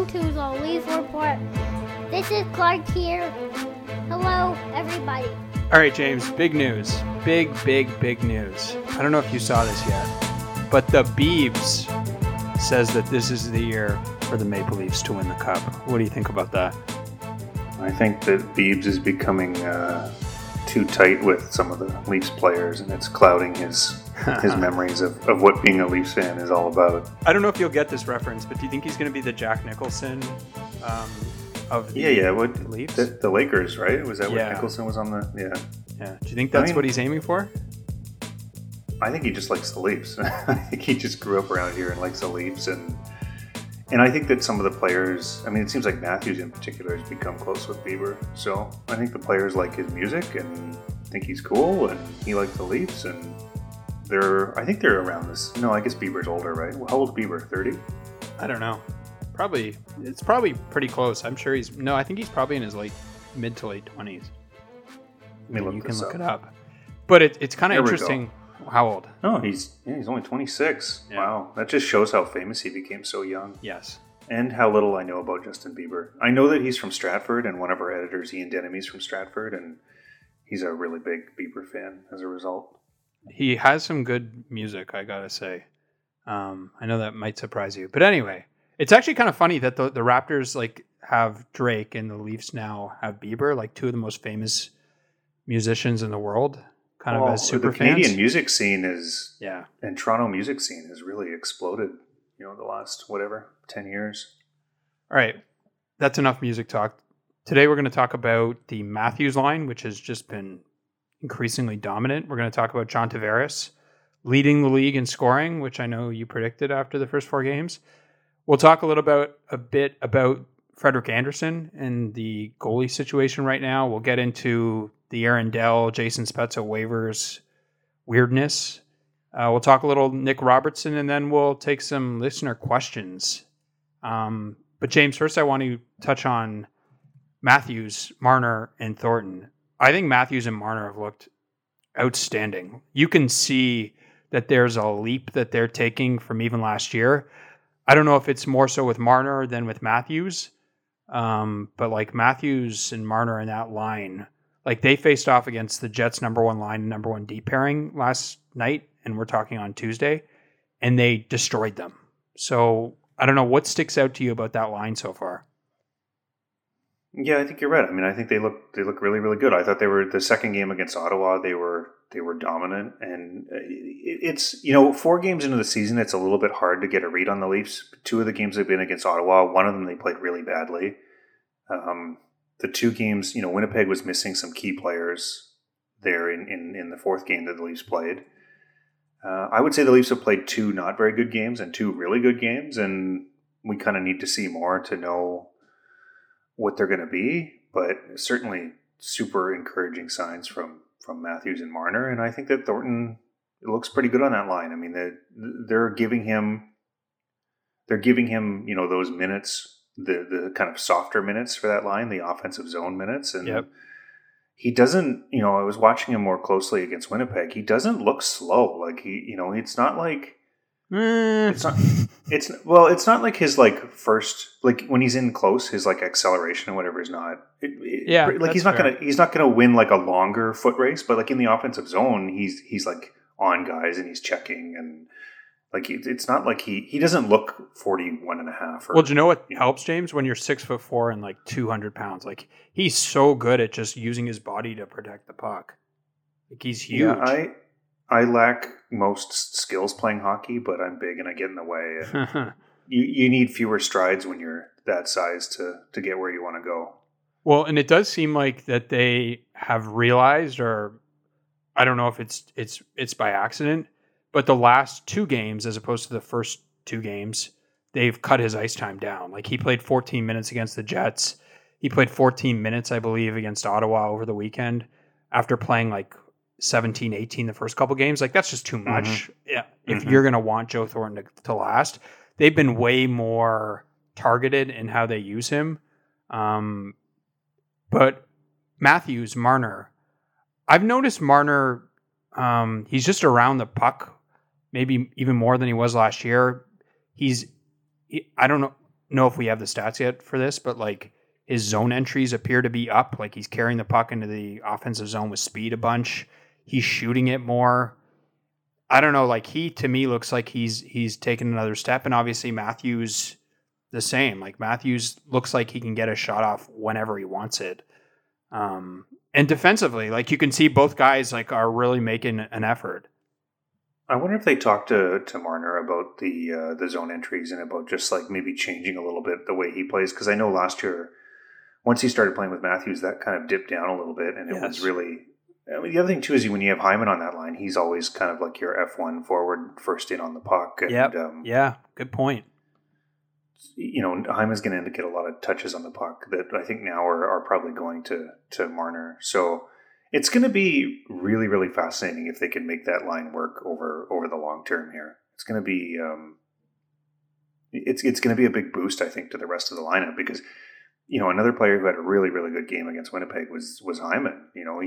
welcome to the Leaf Report. This is Clark here. Hello, everybody. All right, James, big news. Big news. I don't know if you saw this yet, but the Beebs says that this is the year for the Maple Leafs to win the Cup. What do you think about that? I think that Beebs is becoming too tight with some of the Leafs players, and it's clouding his memories of what being a Leafs fan is all about. I don't know if you'll get this reference, but do you think he's going to be the Jack Nicholson of the Leafs? The Lakers, right? Was that what Nicholson was on the... Yeah. Do you think that's what he's aiming for? I think he just likes the Leafs. I think he just grew up around here and likes the Leafs, and I think that some of the players, I mean, it seems like Matthews in particular has become close with Bieber. So I think the players like his music and think he's cool, and he likes the Leafs, and I think they're around this. No, I guess Bieber's older, right? Well, how old is Bieber? 30? I don't know. It's probably pretty close. I'm sure I think he's probably in his mid to late 20s. You can look it up. But it's kind of interesting. How old? No, he's only 26. Yeah. Wow. That just shows how famous he became so young. Yes. And how little I know about Justin Bieber. I know that he's from Stratford, and one of our editors, Ian Denham, is from Stratford, and he's a really big Bieber fan as a result. He has some good music, I gotta say. I know that might surprise you. But anyway, it's actually kind of funny that the Raptors have Drake and the Leafs now have Bieber, two of the most famous musicians in the world. Kind of as super the Canadian music scene and Toronto music scene has really exploded, the last 10 years. All right, that's enough music talk. Today we're going to talk about the Matthews line, which has just been increasingly dominant. We're going to talk about John Tavares leading the league in scoring, which I know you predicted after the first 4 games. We'll talk a bit about Frederik Andersen and the goalie situation right now. We'll get into the Aaron Dell, Jason Spezza waivers weirdness. We'll talk a little Nick Robertson, and then we'll take some listener questions. But James, first I want to touch on Matthews, Marner, and Thornton. I think Matthews and Marner have looked outstanding. You can see that there's a leap that they're taking from even last year. I don't know if it's more so with Marner than with Matthews, but Matthews and Marner in that line, they faced off against the Jets' number 1 line and number 1 D pairing last night, and we're talking on Tuesday, and they destroyed them. So I don't know what sticks out to you about that line so far. Yeah, I think you're right. I mean, I think they look really, really good. I thought they were the second game against Ottawa. They were dominant, and it's 4 games into the season, it's a little bit hard to get a read on the Leafs. 2 of the games they've been against Ottawa. One of them they played really badly. The 2 games, Winnipeg was missing some key players there in the 4th game that the Leafs played. I would say the Leafs have played 2 not very good games and 2 really good games, and we kind of need to see more to know what they're going to be, but certainly super encouraging signs from Matthews and Marner, and I think that Thornton looks pretty good on that line. I mean, they're giving him those minutes, the kind of softer minutes for that line, the offensive zone minutes, and he doesn't. I was watching him more closely against Winnipeg. He doesn't look slow. It's not like it's not like his first when he's in close, his acceleration or whatever is not. He's not gonna win a longer foot race, but in the offensive zone, he's on guys and he's checking, and it's not like he doesn't look 41 and a half. Well, do you know what helps, James? When you're 6'4" and 200 pounds, he's so good at just using his body to protect the puck. He's huge. Yeah, I lack most skills playing hockey, but I'm big and I get in the way. And you need fewer strides when you're that size to get where you want to go. Well, and it does seem like that they have realized, or I don't know if it's by accident, but the last 2 games, as opposed to the first 2 games, they've cut his ice time down. He played 14 minutes against the Jets. He played 14 minutes, I believe, against Ottawa over the weekend after playing 17, 18 the first couple games. That's just too much. Mm-hmm. Yeah. If you're going to want Joe Thornton to last, they've been way more targeted in how they use him. But Matthews, Marner, I've noticed Marner, he's just around the puck, maybe even more than he was last year. I don't know know if we have the stats yet for this, but like his zone entries appear to be up. Like he's carrying the puck into the offensive zone with speed a bunch. He's shooting it more. I don't know. Like to me looks like he's taken another step, and obviously Matthews the same. Like Matthews looks like he can get a shot off whenever he wants it. And defensively, like you can see both guys like are really making an effort. I wonder if they talked to Marner about the zone entries and about just like maybe changing a little bit the way he plays. Because I know last year, once he started playing with Matthews, that kind of dipped down a little bit, and it was really. I mean, the other thing too is when you have Hyman on that line, he's always kind of like your F1 forward, first in on the puck. And, yeah, good point. You know, Hyman's going to get a lot of touches on the puck that I think now are probably going to Marner. So it's going to be really, really fascinating if they can make that line work over the long term here. It's going to be it's going to be a big boost, I think, to the rest of the lineup because, you know, another player who had a really, really good game against Winnipeg was Hyman. You know,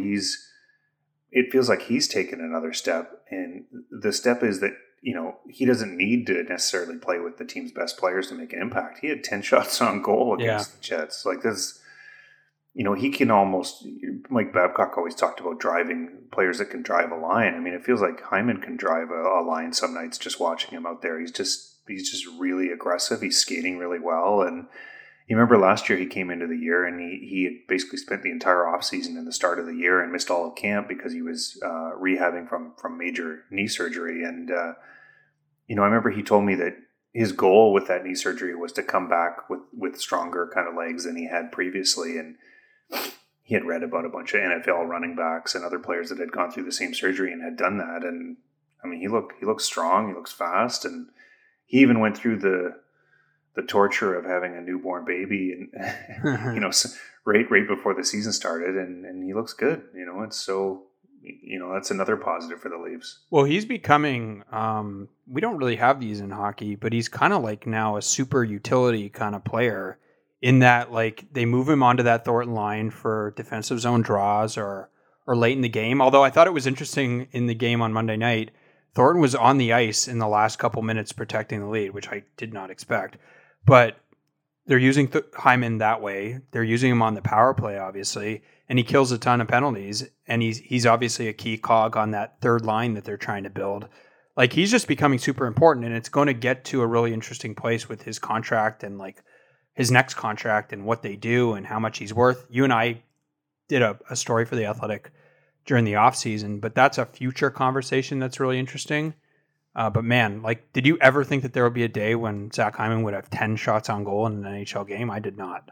it feels like he's taken another step, and the step is that, you know, he doesn't need to necessarily play with the team's best players to make an impact. He had 10 shots on goal against the Jets. Like this, you know, he can almost, Mike Babcock always talked about driving players that can drive a line. I mean, it feels like Hyman can drive a line some nights just watching him out there. He's just really aggressive. He's skating really well. And you remember last year he came into the year and he had basically spent the entire offseason in the start of the year and missed all of camp because he was rehabbing from major knee surgery. And, you know, I remember he told me that his goal with that knee surgery was to come back with stronger kind of legs than he had previously. And he had read about a bunch of NFL running backs and other players that had gone through the same surgery and had done that. And I mean, he looks strong, he looks fast, and he even went through the torture of having a newborn baby and you know, right before the season started, and he looks good. You know, it's so, you know, that's another positive for the Leafs. Well, he's becoming we don't really have these in hockey, but he's kind of like now a super utility kind of player in that, like, they move him onto that Thornton line for defensive zone draws or late in the game. Although I thought it was interesting in the game on Monday night, Thornton was on the ice in the last couple minutes protecting the lead, which I did not expect. But they're using Hyman that way. They're using him on the power play, obviously, and he kills a ton of penalties. And he's obviously a key cog on that third line that they're trying to build. Like, he's just becoming super important, and it's going to get to a really interesting place with his contract and like his next contract and what they do and how much he's worth. You and I did a story for The Athletic during the offseason, but that's a future conversation that's really interesting. But man, like, did you ever think that there would be a day when Zach Hyman would have 10 shots on goal in an NHL game? I did not.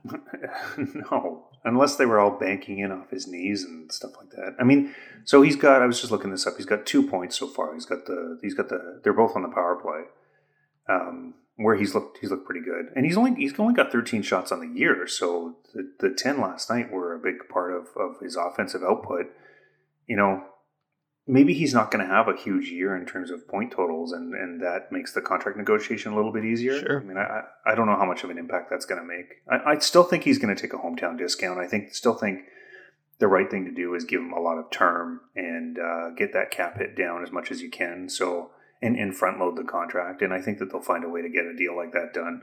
No, unless they were all banking in off his knees and stuff like that. I mean, so he's got, I was just looking this up, he's got 2 points so far. He's got they're both on the power play, where he's looked pretty good. And he's only got 13 shots on the year. So the 10 last night were a big part of his offensive output. You know, maybe he's not going to have a huge year in terms of point totals, and that makes the contract negotiation a little bit easier. Sure. I mean, I don't know how much of an impact that's going to make. I still think he's going to take a hometown discount. I still think the right thing to do is give him a lot of term and get that cap hit down as much as you can. So and front load the contract. And I think that they'll find a way to get a deal like that done.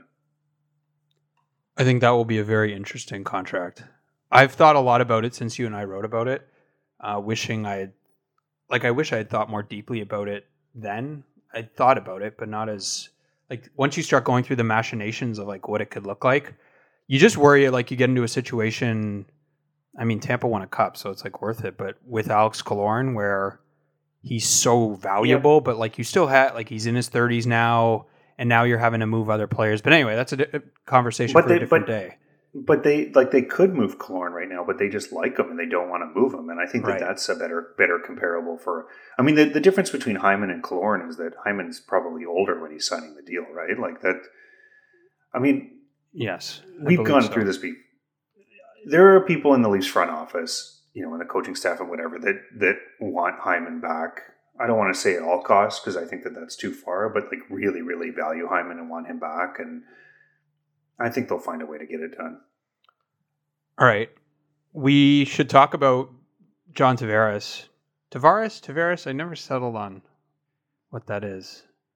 I think that will be a very interesting contract. I've thought a lot about it since you and I wrote about it. I wish I had thought more deeply about it then. I thought about it, but not as, like, once you start going through the machinations of like what it could look like, you just worry like you get into a situation. I mean, Tampa won a cup, so it's like worth it. But with Alex Killorn, where he's so valuable, but like you still have, like, he's in his 30s now, and now you're having to move other players. But anyway, that's a conversation for a different day. But they could move Killorn right now, but they just like him and they don't want to move him. And I think that's a better comparable for. I mean, the difference between Hyman and Killorn is that Hyman's probably older when he's signing the deal, right? Like that. I mean, yes, we've gone through this. There are people in the Leafs front office, you know, in the coaching staff and whatever, that want Hyman back. I don't want to say at all costs, because I think that that's too far, but like really, really value Hyman and want him back. And I think they'll find a way to get it done. All right. We should talk about John Tavares. Tavares? I never settled on what that is.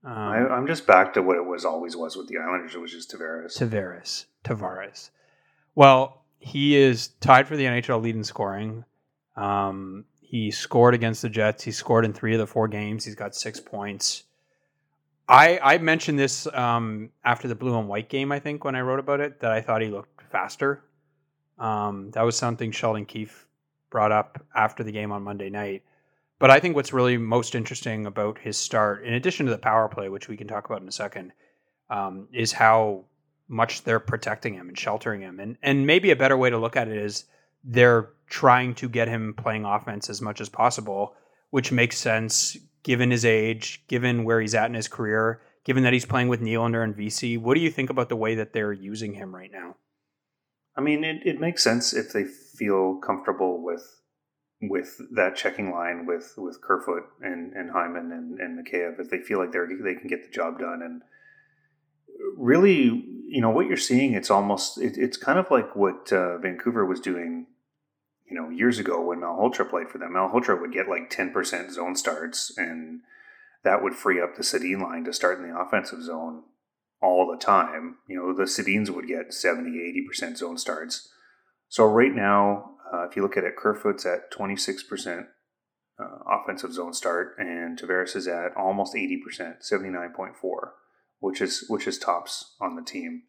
I'm just back to what it always was with the Islanders, which is Tavares. Well, he is tied for the NHL lead in scoring. He scored against the Jets. He scored in 3 of the 4 games. He's got 6 points. I mentioned this after the blue and white game, I think, when I wrote about it, that I thought he looked faster. That was something Sheldon Keefe brought up after the game on Monday night. But I think what's really most interesting about his start, in addition to the power play, which we can talk about in a second, is how much they're protecting him and sheltering him. And maybe a better way to look at it is they're trying to get him playing offense as much as possible, which makes sense given his age, given where he's at in his career, given that he's playing with Nylander and VC. What do you think about the way that they're using him right now? I mean, it makes sense if they feel comfortable with that checking line with Kerfoot and Hyman and Mikheyev, if they feel like they can get the job done. And really, what you're seeing, it's kind of like what Vancouver was doing, years ago when Malhotra played for them. Malhotra would get like 10% zone starts, and that would free up the Sedin line to start in the offensive zone all the time. The Sedins would get 70-80% zone starts. So right now, if you look at it, Kerfoot's at 26% offensive zone start, and Tavares is at almost 80%, 79.4%, which is tops on the team.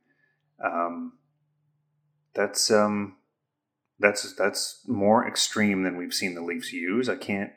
That's more extreme than we've seen the Leafs use. I can't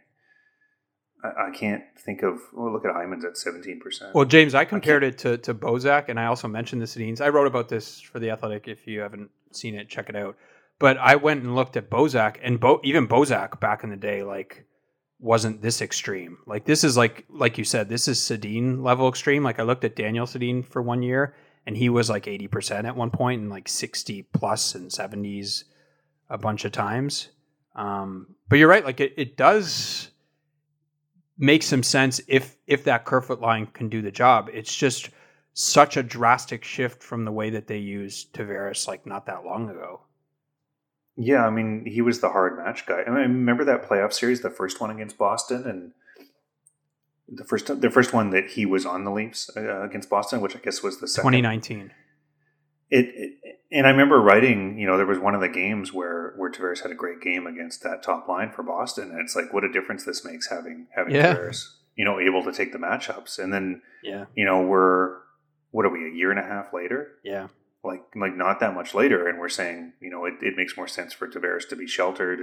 think of. Well, look at Hyman's at 17%. Well, James, I compared it to Bozak, and I also mentioned the Sedins. I wrote about this for The Athletic. If you haven't seen it, check it out. But I went and looked at Bozak, and even Bozak back in the day, wasn't this extreme. This is like you said, this is Sedin level extreme. I looked at Daniel Sedin for 1 year, and he was 80% at one point, and 60 plus and 70s a bunch of times. But you're right. It does make some sense if that Kerfoot line can do the job. It's just such a drastic shift from the way that they used Tavares not that long ago. Yeah, I mean, he was the hard match guy. I mean, remember that playoff series, the first one against Boston, and the first one that he was on the Leafs against Boston, which I guess was the second. 2019. And I remember writing, there was one of the games where Tavares had a great game against that top line for Boston, and it's what a difference this makes having Tavares, able to take the matchups. And then, we're, what are we, a year and a half later? Yeah. Not that much later, and we're saying, it makes more sense for Tavares to be sheltered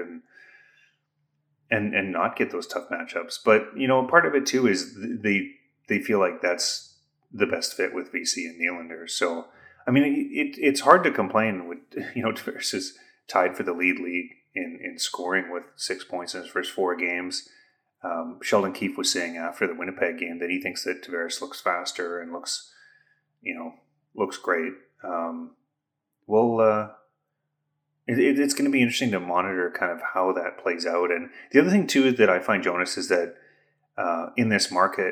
and not get those tough matchups. But, part of it too is they feel like that's the best fit with VC and Nylander. So, I mean, it's hard to complain with, Tavares is tied for the league in scoring with 6 points in his first 4 games. Sheldon Keefe was saying after the Winnipeg game that he thinks that Tavares looks faster and looks great. It's going to be interesting to monitor kind of how that plays out. And the other thing too that I find, Jonas, is that in this market,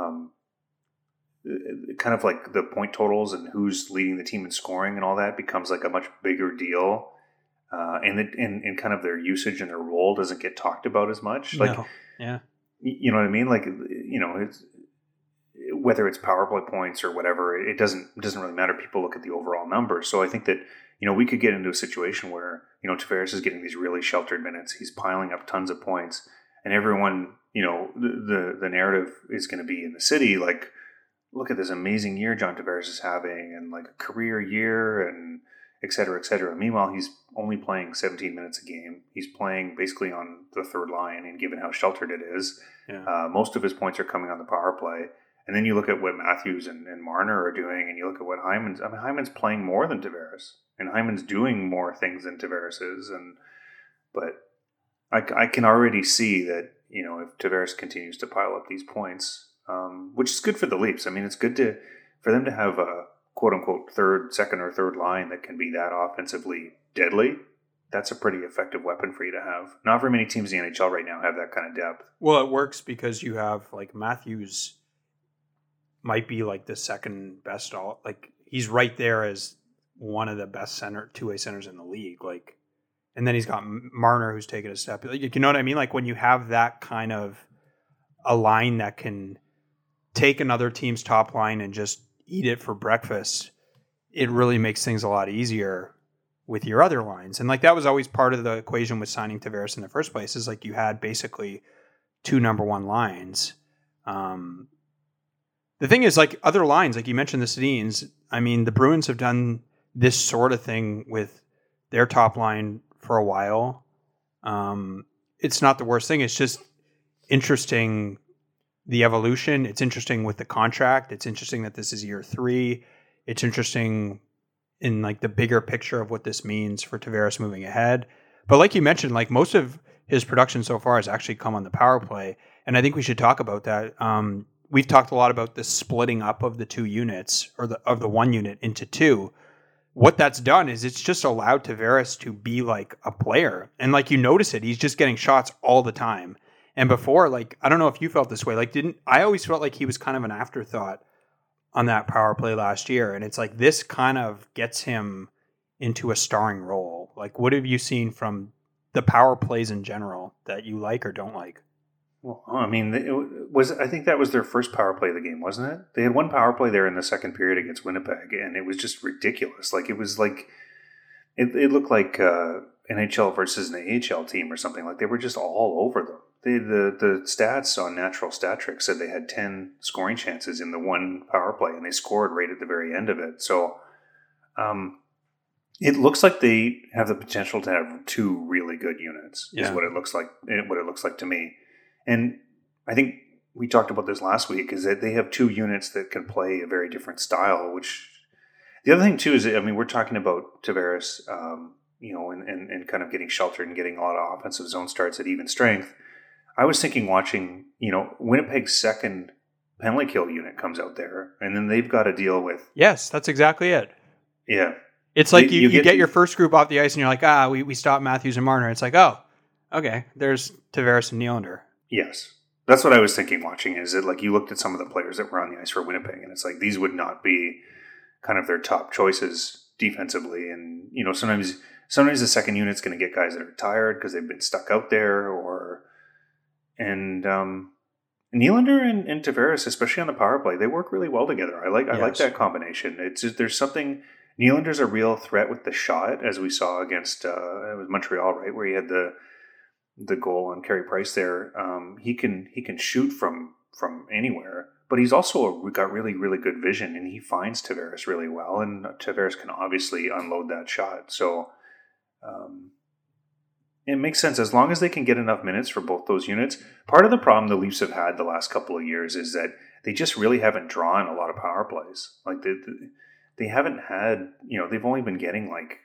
kind of the point totals and who's leading the team in scoring and all that becomes a much bigger deal. And kind of their usage and their role doesn't get talked about as much. No. Yeah. You know what I mean? It's, whether it's power play points or whatever, it doesn't really matter. People look at the overall numbers. So I think that, we could get into a situation where, Tavares is getting these really sheltered minutes. He's piling up tons of points, and everyone, the narrative is going to be in the city. Look at this amazing year John Tavares is having, and a career year, and et cetera, et cetera. Meanwhile, he's only playing 17 minutes a game. He's playing basically on the third line, and given how sheltered it is, most of his points are coming on the power play. And then you look at what Matthews and Marner are doing, and you look at what Hyman's playing more than Tavares, and Hyman's doing more things than Tavares is. But I can already see that, if Tavares continues to pile up these points, which is good for the Leafs. I mean, it's good for them to have a quote unquote second or third line that can be that offensively deadly. That's a pretty effective weapon for you to have. Not very many teams in the NHL right now have that kind of depth. Well, it works because you have Matthews might be the second best he's right there as one of the best two-way centers in the league. And then he's got Marner who's taken a step. You know what I mean? When you have that kind of a line that can take another team's top line and just eat it for breakfast, it really makes things a lot easier with your other lines. And like that was always part of the equation with signing Tavares in the first place, is like you had basically two number one lines. The thing is, like other lines, like you mentioned the Sedins, I mean, the Bruins have done this sort of thing with their top line for a while. It's not the worst thing. It's just interesting, the evolution. It's interesting with the contract. It's interesting that this is year 3. It's interesting in like the bigger picture of what this means for Tavares moving ahead. But like you mentioned, like most of his production so far has actually come on the power play. And I think we should talk about that. We've talked a lot about the splitting up of the two units, or of the one unit into two. What that's done is it's just allowed Tavares to be like a player. And like you notice it, he's just getting shots all the time. And before, like, I don't know if you felt this way. Like, I always felt like he was kind of an afterthought on that power play last year. And it's like this kind of gets him into a starring role. Like, what have you seen from the power plays in general that you like or don't like? Well, I mean, I think that was their first power play of the game, wasn't it? They had one power play there in the second period against Winnipeg, and it was just ridiculous. Like, it was like, it looked like NHL versus an AHL team or something. Like, they were just all over them. The stats on Natural Stat Trick said they had 10 scoring chances in the one power play, and they scored right at the very end of it. So, it looks like they have the potential to have two really good units. Is what it looks like. What it looks like to me. And I think we talked about this last week, is that they have two units that can play a very different style, which the other thing too is, I mean, we're talking about Tavares, and kind of getting sheltered and getting a lot of offensive zone starts at even strength. I was thinking watching, Winnipeg's second penalty kill unit comes out there, and then they've got to deal with. Yes, that's exactly it. Yeah. It's like you get your first group off the ice and you're like, we stopped Matthews and Marner. It's like, oh, okay, there's Tavares and Nylander. Yes. That's what I was thinking watching, is that like you looked at some of the players that were on the ice for Winnipeg, and it's like these would not be kind of their top choices defensively. And, sometimes the second unit's going to get guys that are tired because they've been stuck out there, and Nylander and Tavares, especially on the power play, they work really well together. I like that combination. It's just, there's something. Nylander's a real threat with the shot, as we saw against it was Montreal, right, where he had the goal on Carey Price there. He can shoot from anywhere, but he's also got really, really good vision, and he finds Tavares really well, and Tavares can obviously unload that shot. So it makes sense as long as they can get enough minutes for both those units. Part of the problem the Leafs have had the last couple of years is that they just really haven't drawn a lot of power plays. Like they haven't had, they've only been getting like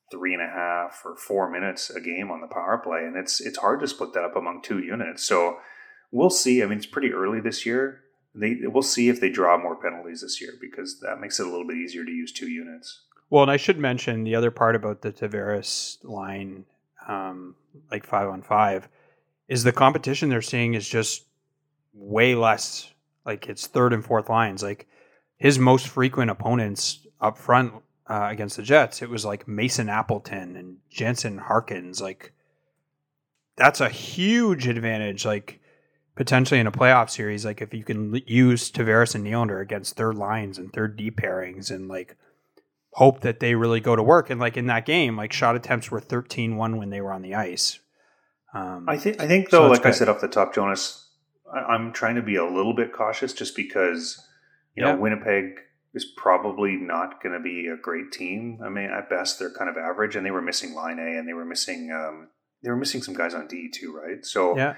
3.5 or 4 minutes a game on the power play, and it's hard to split that up among two units. So we'll see. I mean, it's pretty early this year. We'll see if they draw more penalties this year, because that makes it a little bit easier to use two units. Well, and I should mention the other part about the Tavares line, like 5-on-5, is the competition they're seeing is just way less. Like it's third and fourth lines. Like his most frequent opponents up front against the Jets, it was like Mason Appleton and Jensen Harkins. Like that's a huge advantage. Like potentially in a playoff series, like if you can use Tavares and Nylander against third lines and third D pairings, and like hope that they really go to work. And like in that game, like shot attempts were 13-1 when they were on the ice. I think though, like I said off the top, Jonas, I'm trying to be a little bit cautious, just because Winnipeg is probably not going to be a great team. I mean, at best, they're kind of average, and they were missing Line A, and they were missing some guys on D too, right? So yeah.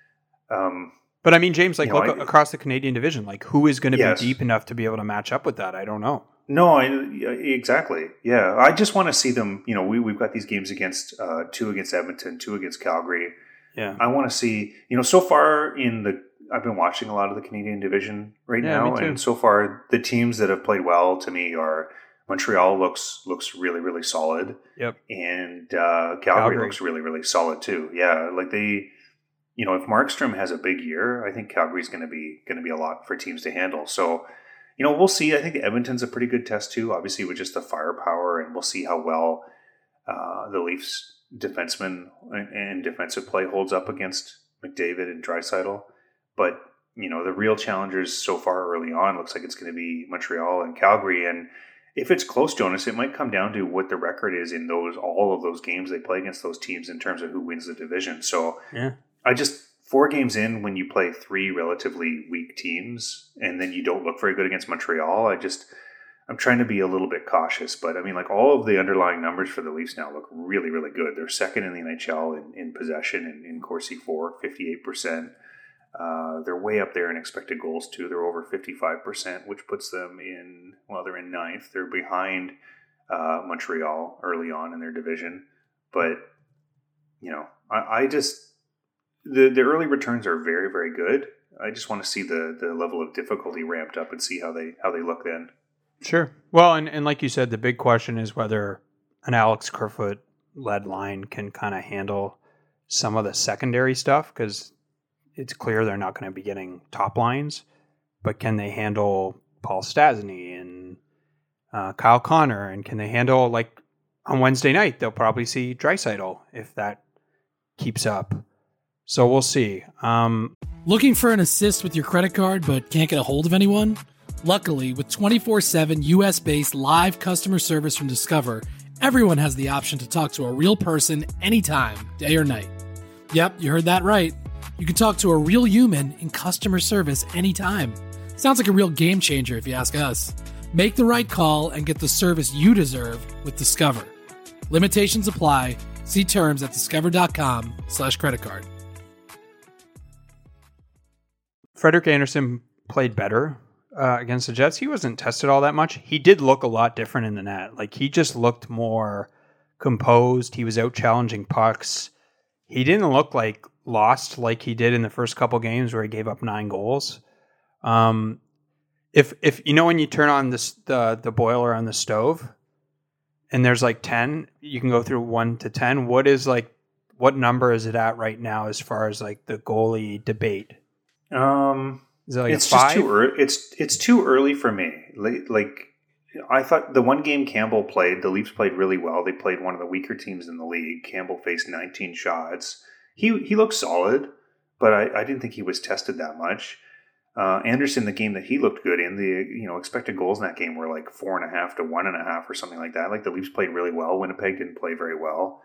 But I mean, James, like look across the Canadian division, like who is going to be deep enough to be able to match up with that? I don't know. No, exactly. Yeah, I just want to see them. We've got these games against 2 against Edmonton, 2 against Calgary. Yeah, I want to see. So far I've been watching a lot of the Canadian division now, and so far the teams that have played well to me are Montreal looks really, really solid. Yep, and Calgary looks really, really solid too. Yeah, like they. If Markstrom has a big year, I think Calgary's going to be a lot for teams to handle. So. We'll see. I think Edmonton's a pretty good test too, obviously with just the firepower, and we'll see how well the Leafs defensemen and defensive play holds up against McDavid and Draisaitl. But the real challengers so far early on looks like it's going to be Montreal and Calgary. And if it's close, Jonas, it might come down to what the record is in all of those games they play against those teams in terms of who wins the division. So Yeah. 4 games in, when you play 3 relatively weak teams and then you don't look very good against Montreal, I'm trying to be a little bit cautious. But I mean, like, all of the underlying numbers for the Leafs now look really, really good. They're second in the NHL in possession and in Corsi for 58%. They're way up there in expected goals too. They're over 55%, which puts them they're in 9th. They're behind Montreal early on in their division. But, I just, the early returns are very, very good. I just want to see the level of difficulty ramped up and see how they look then. Sure. Well, and like you said, the big question is whether an Alex Kerfoot led line can kind of handle some of the secondary stuff, because it's clear they're not going to be getting top lines, but can they handle Paul Stastny and Kyle Connor? And can they handle, like, on Wednesday night, they'll probably see Draisaitl if that keeps up. So we'll see. Looking for an assist with your credit card but can't get a hold of anyone? Luckily, with 24/7 US-based live customer service from Discover, everyone has the option to talk to a real person anytime, day or night. Yep, you heard that right. You can talk to a real human in customer service anytime. Sounds like a real game changer if you ask us. Make the right call and get the service you deserve with Discover. Limitations apply. See terms at discover.com/creditcard. Frederik Andersen played better against the Jets. He wasn't tested all that much. He did look a lot different in the net. Like, he just looked more composed. He was out challenging pucks. He didn't look like lost like he did in the first couple games where he gave up 9 goals. If when you turn on the boiler on the stove and there's like 10, you can go through 1 to 10. What number is it at right now as far as like the goalie debate? Is it like it's a 5? Just too early. It's too early for me. Like, I thought the one game Campbell played, the Leafs played really well. They played one of the weaker teams in the league. Campbell faced 19 shots. He looked solid, but I didn't think he was tested that much. Andersen, the game that he looked good in, the expected goals in that game were like 4.5 to 1.5 or something like that. Like, the Leafs played really well. Winnipeg didn't play very well.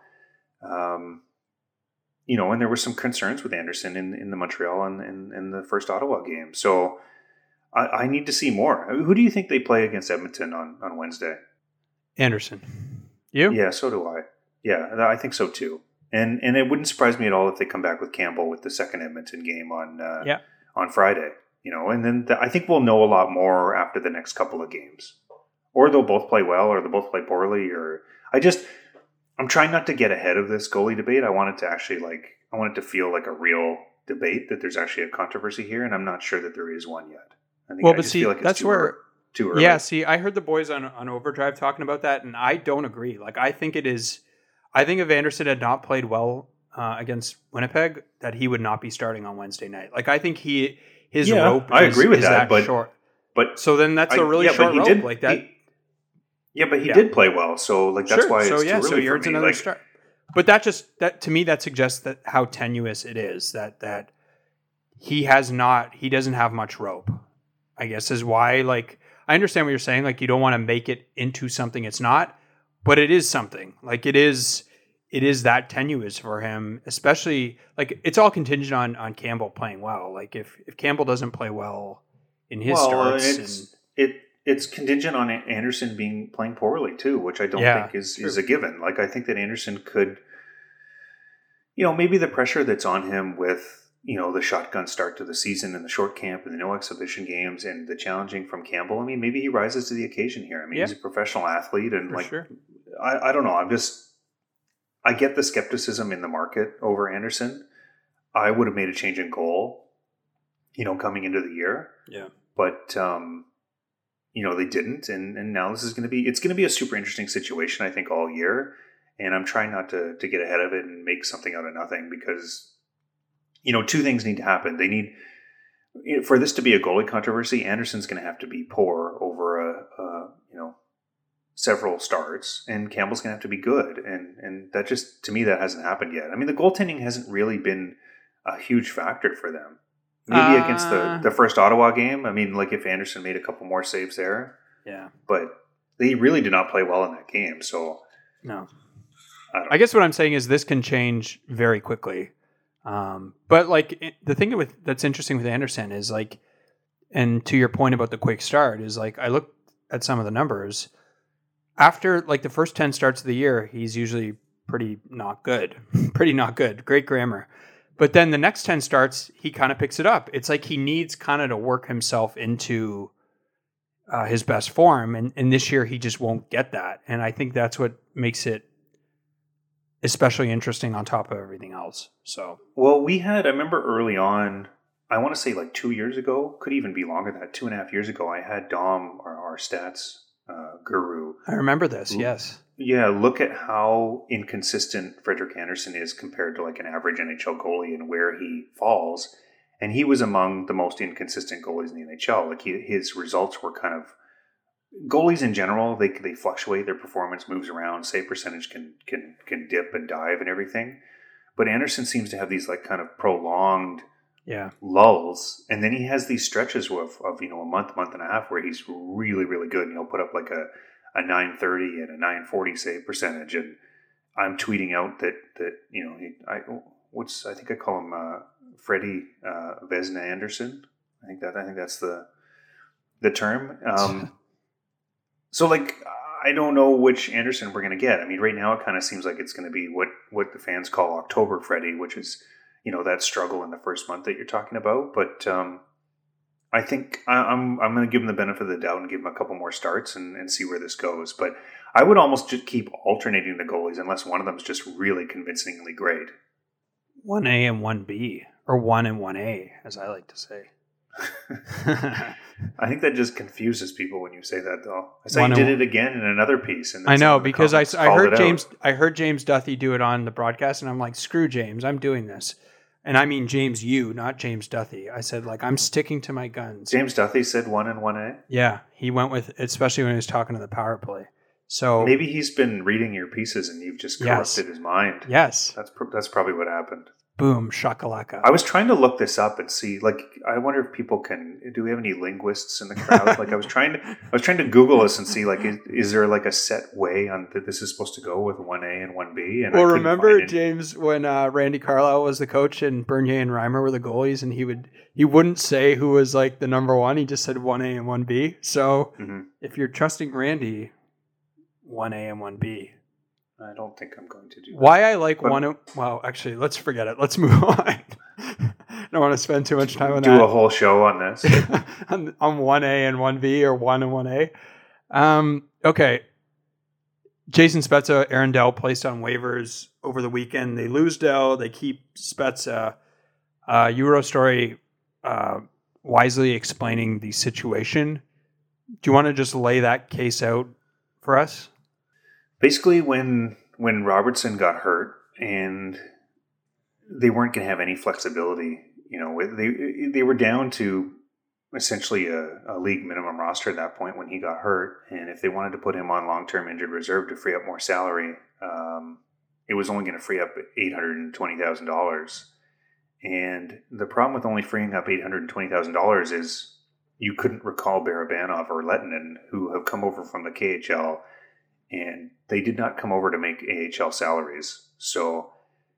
And there were some concerns with Andersen in the Montreal and the first Ottawa game. So I need to see more. Who do you think they play against Edmonton on Wednesday? Andersen. You? Yeah, so do I. Yeah, I think so too. And it wouldn't surprise me at all if they come back with Campbell with the second Edmonton game on Friday. And then I think we'll know a lot more after the next couple of games. Or they'll both play well, or they'll both play poorly, or I'm trying not to get ahead of this goalie debate. I want it to feel like a real debate, that there's actually a controversy here, and I'm not sure that there is one yet. Feel like it's that's where too early. Yeah, see, I heard the boys on Overdrive talking about that, and I don't agree. Like, I think if Andersen had not played well against Winnipeg, that he would not be starting on Wednesday night. Like, I think his rope I agree with that, but short. But so then that's a really short rope. Did, like that. But he did play well, so that's why it's too early so for me. Another start. But that to me, that suggests that how tenuous it is, that he doesn't have much rope, I guess, is why. Like, I understand what you're saying. Like, you don't want to make it into something it's not, but it is something. Like, it is that tenuous for him, especially, like, it's all contingent on Campbell playing well. Like, if Campbell doesn't play well in his starts, it's contingent on Andersen playing poorly too, which I don't think is a given. Like, I think that Andersen could, maybe the pressure that's on him with, the shotgun start to the season and the short camp and the no exhibition games and the challenging from Campbell. I mean, maybe he rises to the occasion here. I mean, he's a professional athlete, and I don't know. I get the skepticism in the market over Andersen. I would have made a change in goal, coming into the year. Yeah. But, they didn't. And now it's going to be a super interesting situation, I think, all year. And I'm trying not to get ahead of it and make something out of nothing, because, 2 things need to happen. They need, for this to be a goalie controversy, Andersen's going to have to be poor over several starts, and Campbell's going to have to be good. And that just, to me, that hasn't happened yet. I mean, the goaltending hasn't really been a huge factor for them. Maybe against the first Ottawa game. I mean, like if Anderson made a couple more saves there. Yeah. But they really did not play well in that game. So, no. I guess what I'm saying is this can change very quickly. But like the thing that's interesting with Anderson is like, and to your point about the quick start is like, I looked at some of the numbers after like the first 10 starts of the year, he's usually pretty not good. Great grammar. But then the next 10 starts, he kind of picks it up. It's like he needs kind of to work himself into his best form. And this year he just won't get that. And I think that's what makes it especially interesting on top of everything else. So, well, I remember early on, I want to say like 2 years ago, could even be longer than that, 2.5 years ago, I had Dom, our stats guru. I remember this, yes. Yeah, look at how inconsistent Frederik Andersen is compared to like an average NHL goalie and where he falls. And he was among the most inconsistent goalies in the NHL. Like his results were kind of, goalies in general, they fluctuate, their performance moves around, save percentage can dip and dive and everything. But Andersen seems to have these like kind of prolonged lulls, and then he has these stretches of a month and a half where he's really, really good, and he'll put up like a 930 and a 940 save percentage. And I'm tweeting out that I think I call him Freddie Vezina Anderson. I think that's the term. So like I don't know which Anderson we're going to get. I mean, right now it kind of seems like it's going to be what the fans call October Freddie, which is that struggle in the first month that you're talking about. But I think I'm going to give him the benefit of the doubt and give him a couple more starts and see where this goes. But I would almost just keep alternating the goalies unless one of them is just really convincingly great. 1A and 1B, or 1 and 1A, as I like to say. I think that just confuses people when you say that, though. I saw you did it again in another piece. And I know, because I heard James Duthie do it on the broadcast, and I'm like, screw James, I'm doing this. And I mean James U, not James Duthie. I said, like, I'm sticking to my guns. James Duthie said 1 and 1A? Yeah, he went with, especially when he was talking to the power play. So maybe he's been reading your pieces and you've just corrupted his mind. Yes. That's probably what happened. Boom, shakalaka. I was trying to look this up and see, like, I wonder if people do we have any linguists in the crowd? Like, I was trying to Google this and see, like, is there like a set way on that this is supposed to go with 1A and 1B? And well, remember, James, when Randy Carlyle was the coach and Bernier and Reimer were the goalies, and he wouldn't say who was like the number one. He just said 1A and 1B. So if you're trusting Randy, 1A and 1B. I don't think I'm going to do that. Why I like well, actually, let's forget it. Let's move on. I don't want to spend too much time on that. Do a whole show on this. on 1A and 1B or 1 and 1A. Okay. Jason Spezza, Aaron Dell placed on waivers over the weekend. They lose Dell. They keep Spezza. Eurostory wisely explaining the situation. Do you want to just lay that case out for us? Basically, when Robertson got hurt and they weren't going to have any flexibility, they were down to essentially a league minimum roster at that point when he got hurt. And if they wanted to put him on long-term injured reserve to free up more salary, it was only going to free up $820,000. And the problem with only freeing up $820,000 is you couldn't recall Barabanov or Lettinen, who have come over from the KHL, and they did not come over to make AHL salaries. So,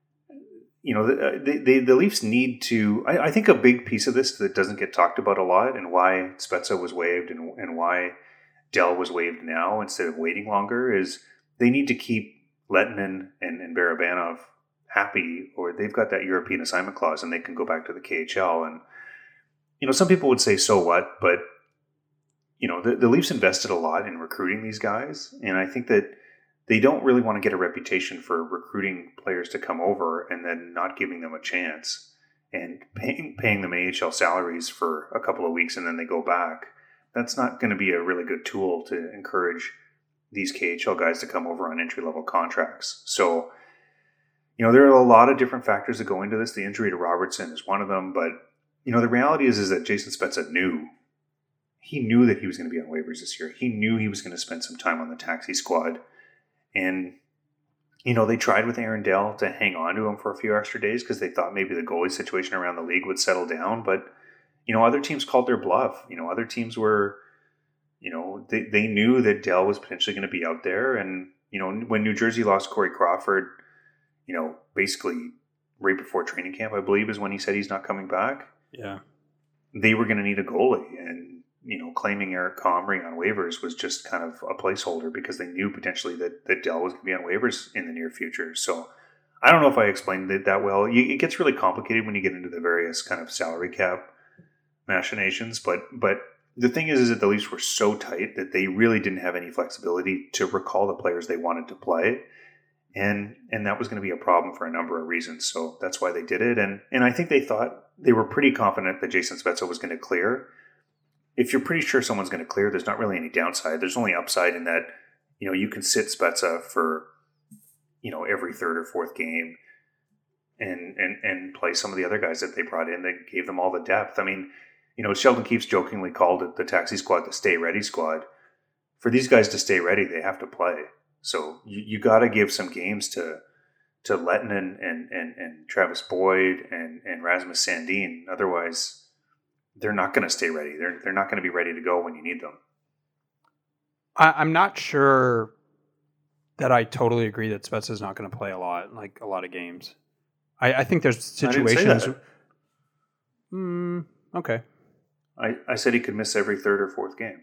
the Leafs need to... I think a big piece of this that doesn't get talked about a lot, and why Spezza was waived and why Dell was waived now instead of waiting longer, is they need to keep Lettinen and Barabanov happy, or they've got that European assignment clause and they can go back to the KHL. And, some people would say, so what? But the Leafs invested a lot in recruiting these guys, and I think that they don't really want to get a reputation for recruiting players to come over and then not giving them a chance and paying them AHL salaries for a couple of weeks and then they go back. That's not going to be a really good tool to encourage these KHL guys to come over on entry-level contracts. So, there are a lot of different factors that go into this. The injury to Robertson is one of them, but, the reality is that Jason Spezza knew. He knew that he was going to be on waivers this year. He knew he was going to spend some time on the taxi squad. And, they tried with Aaron Dell to hang on to him for a few extra days because they thought maybe the goalie situation around the league would settle down. But other teams called their bluff. Other teams were, they knew that Dell was potentially going to be out there. And, when New Jersey lost Corey Crawford, basically right before training camp, I believe is when he said he's not coming back. Yeah. They were going to need a goalie. And, claiming Eric Comrie on waivers was just kind of a placeholder because they knew potentially that Dell was going to be on waivers in the near future. So I don't know if I explained it that well. It gets really complicated when you get into the various kind of salary cap machinations. But the thing is that the Leafs were so tight that they really didn't have any flexibility to recall the players they wanted to play. And that was going to be a problem for a number of reasons. So that's why they did it. And I think they were pretty confident that Jason Spezza was going to clear. If you're pretty sure someone's going to clear, there's not really any downside. There's only upside in that, you can sit Spezza for, every third or fourth game and play some of the other guys that they brought in that gave them all the depth. I mean, Sheldon Keefe jokingly called it the taxi squad, the stay ready squad. For these guys to stay ready, they have to play. So you got to give some games to Lettinen and Travis Boyd and Rasmus Sandin. Otherwise, they're not going to stay ready. They're not going to be ready to go when you need them. I'm not sure that I totally agree that Spezza is not going to play a lot of games. I think there's situations. Okay. I said he could miss every third or fourth game.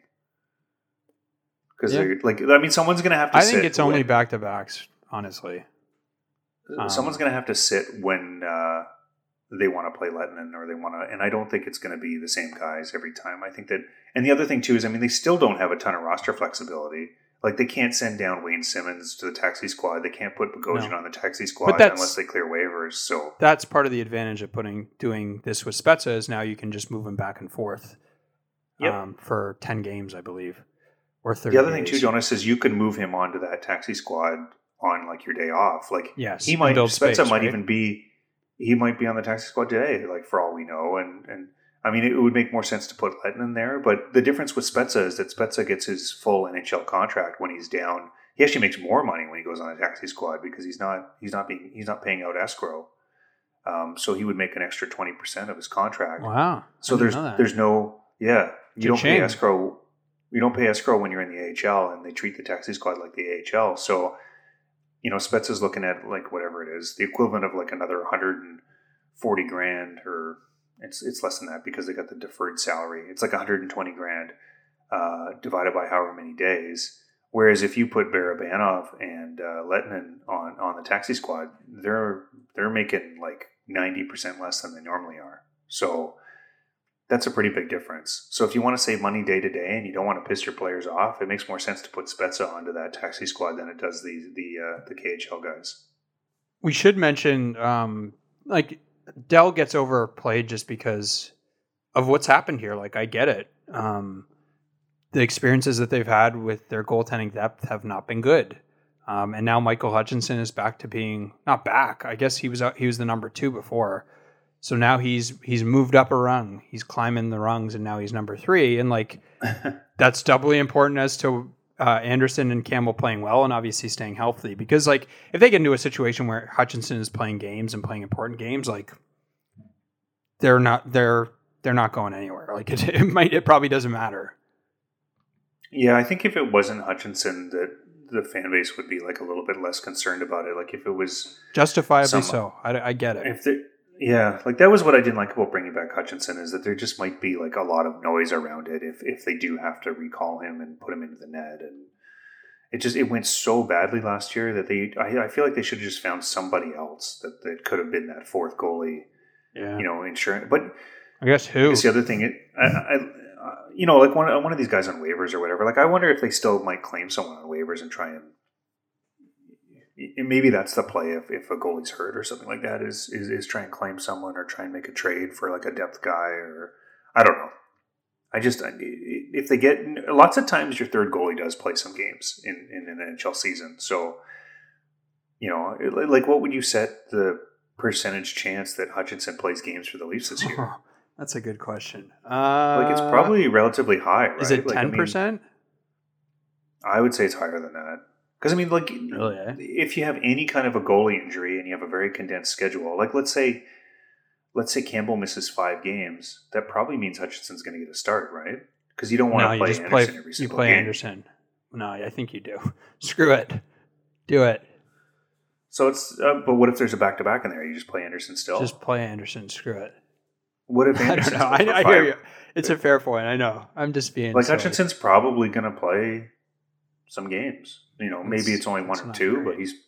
Because someone's going to have to sit. I think it's only back-to-backs, honestly. Someone's going to have to sit when they want to play Lettinen or they want to, and I don't think it's going to be the same guys every time. I think that, and the other thing too is, they still don't have a ton of roster flexibility. Like they can't send down Wayne Simmons to the taxi squad. They can't put Bogosian on the taxi squad unless they clear waivers. So that's part of the advantage of doing this with Spezza is now you can just move him back and forth for 10 games, I believe, or 30 The other days. thing too, Jonas, is you can move him onto that taxi squad on like your day off. Like yes, Spezza might even be. He might be on the taxi squad today, like for all we know. And it would make more sense to put Lettinen there. But the difference with Spezza is that Spezza gets his full NHL contract when he's down. He actually makes more money when he goes on the taxi squad because he's not paying out escrow. So he would make an extra 20% of his contract. Wow. So there's no you don't pay escrow. You don't pay escrow when you're in the AHL, and they treat the taxi squad like the AHL. So. Spezza's looking at like whatever it is, the equivalent of like another $140,000, or it's less than that because they got the deferred salary. It's like $120,000 divided by however many days. Whereas if you put Barabanov and Lettinen on the taxi squad, they're making like 90% less than they normally are. So that's a pretty big difference. So if you want to save money day to day and you don't want to piss your players off, it makes more sense to put Spezza onto that taxi squad than it does the KHL guys. We should mention, Dell gets overplayed just because of what's happened here. Like, I get it. The experiences that they've had with their goaltending depth have not been good. And now Michael Hutchinson is back to being not back. I guess he was the number 2 before. So now he's moved up a rung. He's climbing the rungs, and now he's number 3. And that's doubly important as to Anderson and Campbell playing well, and obviously staying healthy. Because if they get into a situation where Hutchinson is playing games and playing important games, they're not going anywhere. It probably doesn't matter. Yeah, I think if it wasn't Hutchinson, that the fan base would be a little bit less concerned about it. If it was justifiably so, I get it. That was what I didn't like about bringing back Hutchinson, is that there just might be a lot of noise around it if they do have to recall him and put him into the net. And it went so badly last year that I feel like they should have just found somebody else that could have been that fourth goalie. Yeah. Insurance. But I guess the other thing, one of these guys on waivers or whatever. I wonder if they still might claim someone on waivers and try and. Maybe that's the play if a goalie's hurt or something like that is try and claim someone or try and make a trade for a depth guy, or I don't know. If they get lots of times your third goalie does play some games in an NHL season. So, what would you set the percentage chance that Hutchinson plays games for the Leafs this year? That's a good question. It's probably relatively high, right? Is it 10%? I would say it's higher than that. Because, really, eh? if you have any kind of a goalie injury and you have a very condensed schedule, let's say let's say Campbell misses 5 games, that probably means Hutchinson's going to get a start, right? Because you don't want to play Anderson every single game. You play Anderson. No, I think you do. Screw it. Do it. So it's, but what if there's a back-to-back in there? You just play Anderson still? Just play Anderson. Screw it. What if Anderson? I hear you. It's a fair point. I know. I'm just being like silly. Hutchinson's probably going to play some games. Maybe it's only 1 or 2, but he's.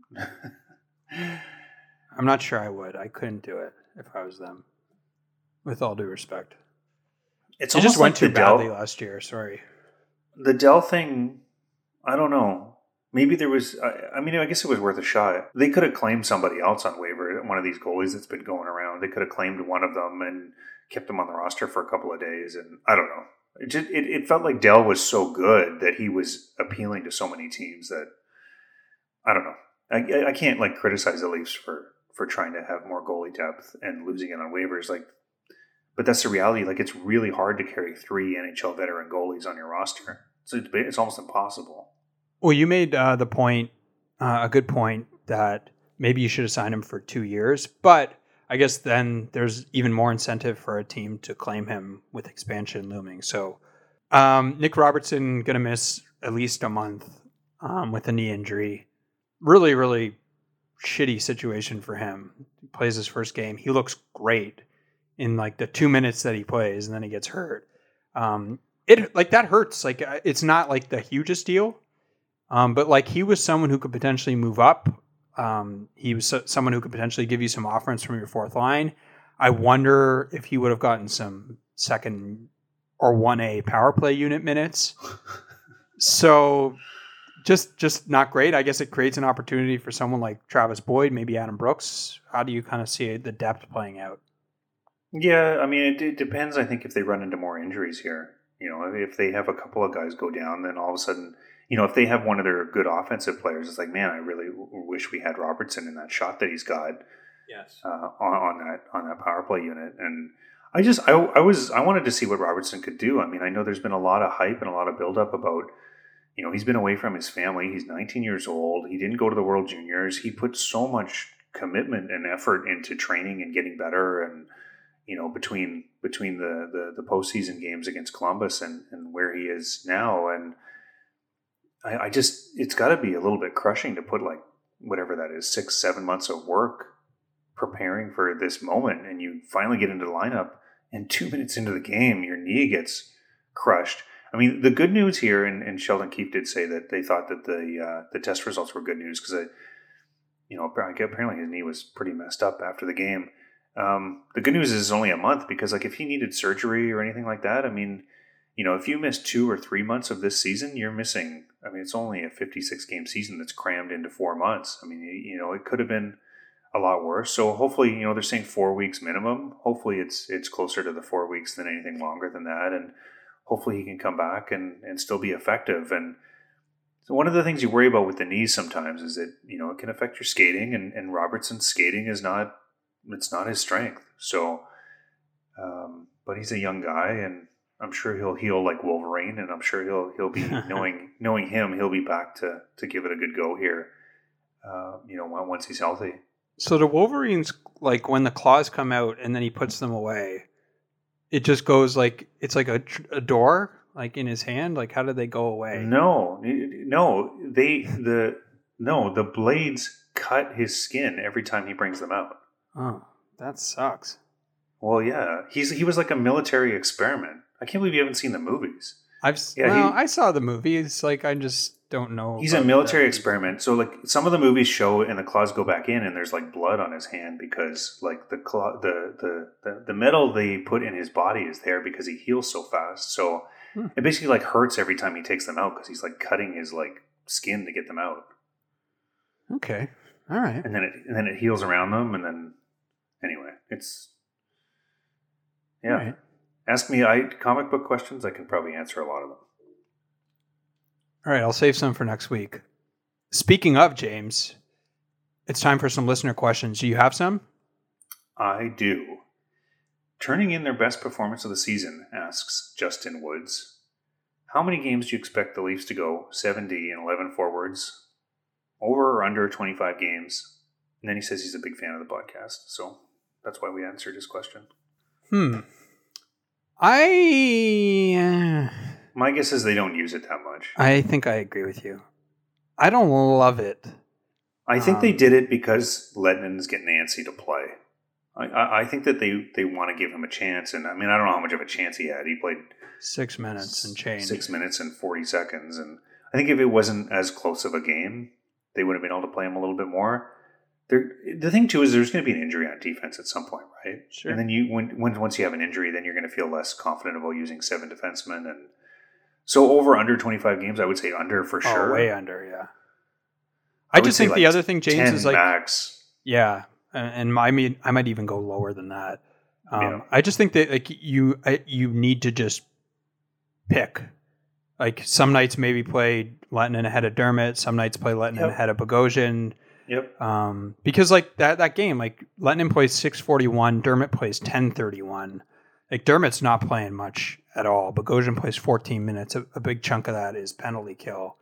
I'm not sure I would. I couldn't do it if I was them. With all due respect, it just went too badly last year. Sorry. The Dell thing, I don't know. Maybe there was. I guess it was worth a shot. They could have claimed somebody else on waiver. One of these goalies that's been going around. They could have claimed one of them and kept them on the roster for a couple of days. And I don't know. It felt like Dell was so good that he was appealing to so many teams that I don't know. I can't criticize the Leafs for trying to have more goalie depth and losing it on waivers. But that's the reality. It's really hard to carry 3 NHL veteran goalies on your roster. So it's almost impossible. Well, you made the point, a good point, that maybe you should have signed him for 2 years. But I guess then there's even more incentive for a team to claim him with expansion looming. So Nick Robertson going to miss at least a month with a knee injury. Really, really shitty situation for him. He plays his first game. He looks great in the 2 minutes that he plays, and then he gets hurt. That hurts. It's not the hugest deal. But he was someone who could potentially move up. He was someone who could potentially give you some offense from your fourth line. I wonder if he would have gotten some second or 1A power play unit minutes. So just not great. I guess it creates an opportunity for someone like Travis Boyd, maybe Adam Brooks. How do you kind of see the depth playing out? Yeah, it depends, I think, if they run into more injuries here. If they have a couple of guys go down, then all of a sudden... if they have one of their good offensive players, it's man, I really wish we had Robertson in that shot that he's got. Yes. On that power play unit, and I wanted to see what Robertson could do. I know there's been a lot of hype and a lot of buildup about, he's been away from his family. He's 19 years old. He didn't go to the World Juniors. He put so much commitment and effort into training and getting better, and between the postseason games against Columbus and where he is now, and it's got to be a little bit crushing to put whatever that is, 6-7 months of work preparing for this moment, and you finally get into the lineup, and 2 minutes into the game, your knee gets crushed. The good news here, and Sheldon Keefe did say that they thought that the test results were good news because apparently his knee was pretty messed up after the game. The good news is it's only a month because if he needed surgery or anything like that, if you miss 2 or 3 months of this season, you're missing. It's only a 56-game season that's crammed into 4 months. It could have been a lot worse. So hopefully, they're saying 4 weeks minimum. Hopefully, it's closer to the 4 weeks than anything longer than that, and hopefully he can come back and still be effective. And so one of the things you worry about with the knees sometimes is that it can affect your skating, and Robertson's skating is not his strength. So, but he's a young guy and. I'm sure he'll heal like Wolverine, and I'm sure he'll be knowing him. He'll be back to give it a good go here. Once he's healthy. So the Wolverines, when the claws come out and then he puts them away, it just goes it's like a door in his hand. How did they go away? No, the blades cut his skin every time he brings them out. Oh, that sucks. Well, yeah, he was like a military experiment. I can't believe you haven't seen the movies. I saw the movies. I just don't know. He's a military experiment. So some of the movies show, and the claws go back in, and there's blood on his hand because the metal they put in his body is there because he heals so fast. So it basically hurts every time he takes them out because he's cutting his skin to get them out. Okay, all right. And then it heals around them, and then anyway, it's yeah. All right. Ask me comic book questions. I can probably answer a lot of them. All right, I'll save some for next week. Speaking of, James, it's time for some listener questions. Do you have some? I do. Turning in their best performance of the season, asks Justin Woods. How many games do you expect the Leafs to go? 7D and 11 forwards? Over or under 25 games? And then he says he's a big fan of the podcast. So that's why we answered his question. My guess is they don't use it that much. I think I agree with you. I don't love it. I think they did it because Lettman's getting antsy to play. I think that they want to give him a chance, and I mean, I don't know how much of a chance he had. He played 6 minutes and change. 6 minutes and 40 seconds, and I think if it wasn't as close of a game, they would have been able to play him a little bit more. The thing too is there's going to be an injury on defense at some point, right? Sure. And then once you have an injury, then you're going to feel less confident about using 7 defensemen, and so over under 25 games, I would say under for sure. Oh, way under, yeah. I just think the other thing, James, is like max. Yeah, and I might even go lower than that. I just think that like you need to just pick. Like some nights maybe play Lettinen ahead of Dermott, some nights play Lettinen ahead of Bogosian. Yep. Because like that game, like Lettinen plays 6:41, Dermott plays 10:31. Like Dermott's not playing much at all. Bogosian plays 14 minutes. A big chunk of that is penalty kill.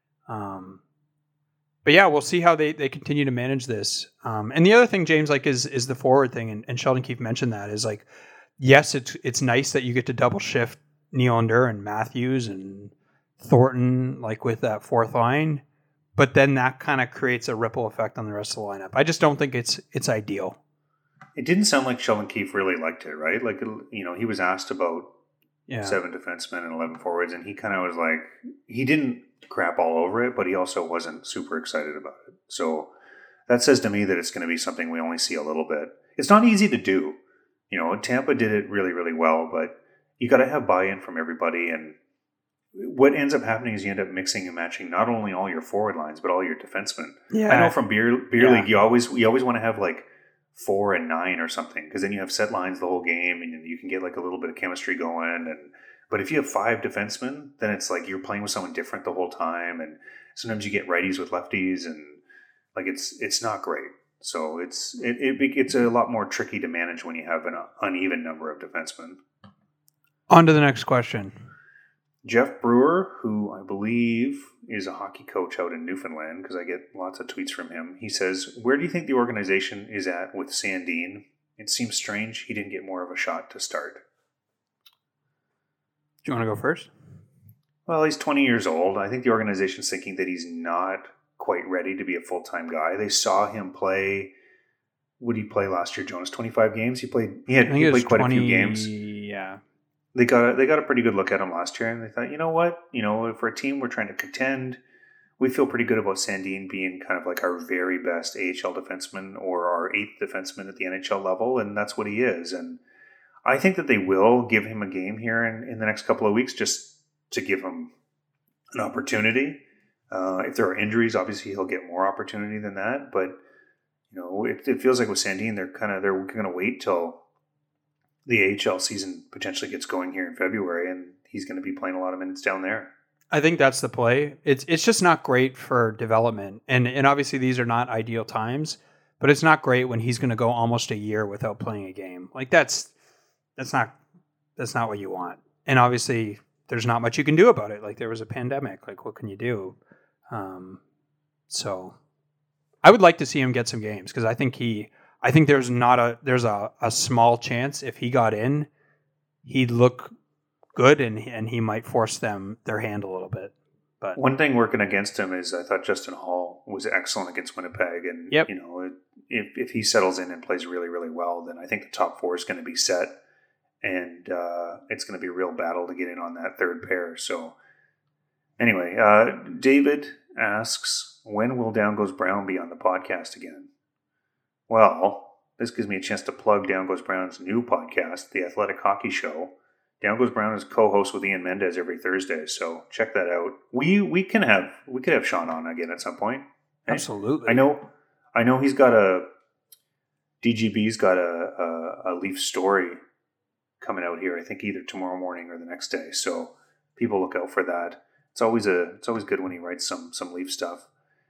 But yeah, we'll see how they continue to manage this. And the other thing, James, like is the forward thing, and Sheldon Keefe mentioned that, is like, yes, it's nice that you get to double shift Nylander and Matthews and Thornton, like with that fourth line, but then that kind of creates a ripple effect on the rest of the lineup. I just don't think it's ideal. It didn't sound like Sheldon Keefe really liked it, right? Like, you know, he was asked about 7 defensemen and 11 forwards, and he kind of was like, he didn't crap all over it, but he also wasn't super excited about it. So that says to me that it's going to be something we only see a little bit. It's not easy to do. You know, Tampa did it really, really well, but you got to have buy-in from everybody. And what ends up happening is you end up mixing and matching not only all your forward lines, but all your defensemen. Yeah. I know from beer league, you always want to have like 4 and 9 or something, because then you have set lines the whole game and you can get like a little bit of chemistry going. But if you have 5 defensemen, then it's like you're playing with someone different the whole time, and sometimes you get righties with lefties, and like it's not great. So it's a lot more tricky to manage when you have an uneven number of defensemen. On to the next question. Jeff Brewer, who I believe is a hockey coach out in Newfoundland, because I get lots of tweets from him, he says, "Where do you think the organization is at with Sandin? It seems strange he didn't get more of a shot to start." Do you want to go first? Well, he's 20 years old. I think the organization's thinking that he's not quite ready to be a full-time guy. They saw him play. What did he play last year, Jonas? 25 games? He played quite a few games. Yeah. They got a pretty good look at him last year, and they thought, you know what? You know, for a team we're trying to contend, we feel pretty good about Sandin being kind of like our very best AHL defenseman or our 8th defenseman at the NHL level, and that's what he is. And I think that they will give him a game here in the next couple of weeks, just to give him an opportunity. If there are injuries, obviously he'll get more opportunity than that. But you know, it feels like with Sandin, they're going to wait till the AHL season potentially gets going here in February, and he's going to be playing a lot of minutes down there. I think that's the play. It's just not great for development, and obviously these are not ideal times. But it's not great when he's going to go almost a year without playing a game. Like that's not what you want. And obviously there's not much you can do about it. Like there was a pandemic. Like what can you do? So I would like to see him get some games, because I think there's a small chance if he got in, he'd look good and he might force their hand a little bit. But one thing working against him is I thought Justin Hall was excellent against Winnipeg, and you know, if he settles in and plays really, really well, then I think the top 4 is going to be set. And it's going to be a real battle to get in on that third pair. So anyway, David asks, when will Down Goes Brown be on the podcast again? Well, this gives me a chance to plug Down Goes Brown's new podcast, The Athletic Hockey Show. Down Goes Brown is co-host with Ian Mendez every Thursday, so check that out. We could have Sean on again at some point. Absolutely. I know he's got DGB's got a Leaf story coming out here, I think either tomorrow morning or the next day. So people look out for that. It's always good when he writes some Leaf stuff.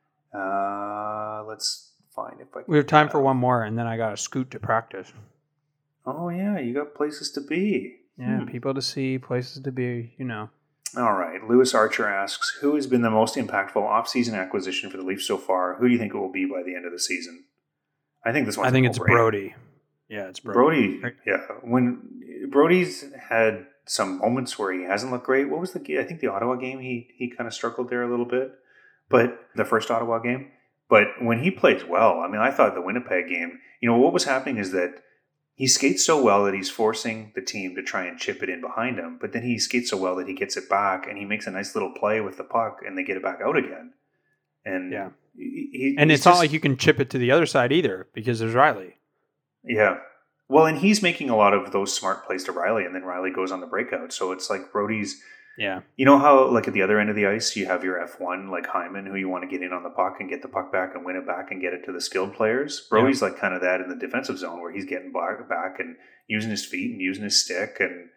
Let's find if I can. We have time for one more, and then I got to scoot to practice. Oh yeah, you got places to be. Yeah, people to see, places to be, you know. All right. Lewis Archer asks, who has been the most impactful off-season acquisition for the Leafs so far? Who do you think it will be by the end of the season? I think this one's I think it's Brody. Yeah, it's Brody. When Brody's had some moments where he hasn't looked great. What was I think the Ottawa game, he kind of struggled there a little bit. But the first Ottawa game. But when he plays well, I mean, I thought the Winnipeg game, what was happening is that he skates so well that he's forcing the team to try and chip it in behind him. But then he skates so well that he gets it back and he makes a nice little play with the puck and they get it back out again. And yeah. It's not like you can chip it to the other side either because there's Riley. Yeah. Well, and he's making a lot of those smart plays to Riley, and then Riley goes on the breakout. So it's like Brody's. Yeah. You know how, like, at the other end of the ice, you have your F1, like Hyman, who you want to get in on the puck and get the puck back and win it back and get it to the skilled players. Brody's like kind of that in the defensive zone where he's getting back and using his feet and using his stick. And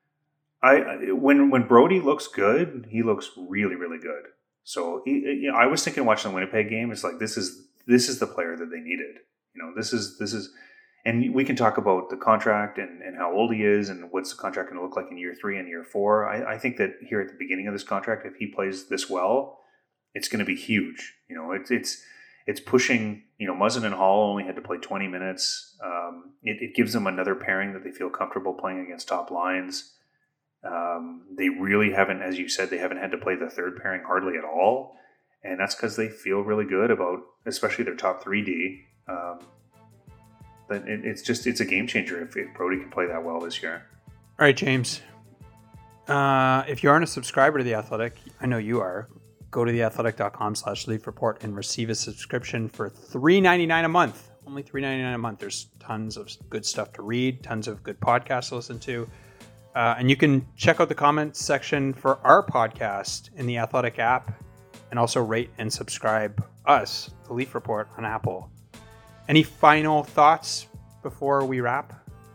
when Brody looks good, he looks really, really good. So I was thinking watching the Winnipeg game, it's like this is the player that they needed. This is. And we can talk about the contract and how old he is and what's the contract going to look like in year 3 and year 4. I think that here at the beginning of this contract, if he plays this well, it's going to be huge. It's pushing. Muzzin and Hall only had to play 20 minutes. It gives them another pairing that they feel comfortable playing against top lines. They really haven't, as you said, they haven't had to play the third pairing hardly at all, and that's because they feel really good about, especially their top 3D. But it's a game changer if Brody can play that well this year. All right, James. If you aren't a subscriber to The Athletic, I know you are. Go to theathletic.com/Leaf Report and receive a subscription for $3.99 a month. Only $3.99 a month. There's tons of good stuff to read, tons of good podcasts to listen to. And you can check out the comments section for our podcast in the Athletic app and also rate and subscribe us, The Leaf Report, on Apple. Any final thoughts before we wrap?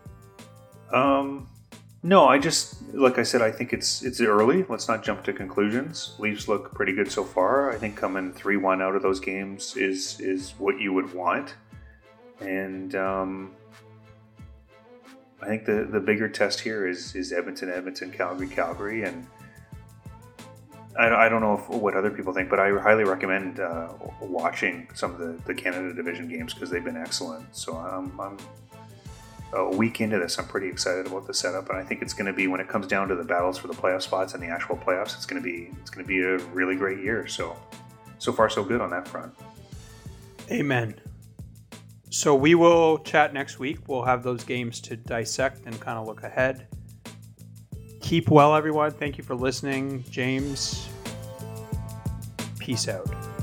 No, I just, like I said, I think it's early. Let's not jump to conclusions. Leafs look pretty good so far. I think coming 3-1 out of those games is what you would want. And I think the bigger test here is Edmonton, Calgary. And I don't know what other people think, but I highly recommend watching some of the Canada Division games because they've been excellent. So I'm a week into this. I'm pretty excited about the setup, and I think it's going to be, when it comes down to the battles for the playoff spots and the actual playoffs, it's going to be a really great year. So far so good on that front. Amen. So we will chat next week. We'll have those games to dissect and kind of look ahead. Keep well, everyone. Thank you for listening. James, peace out.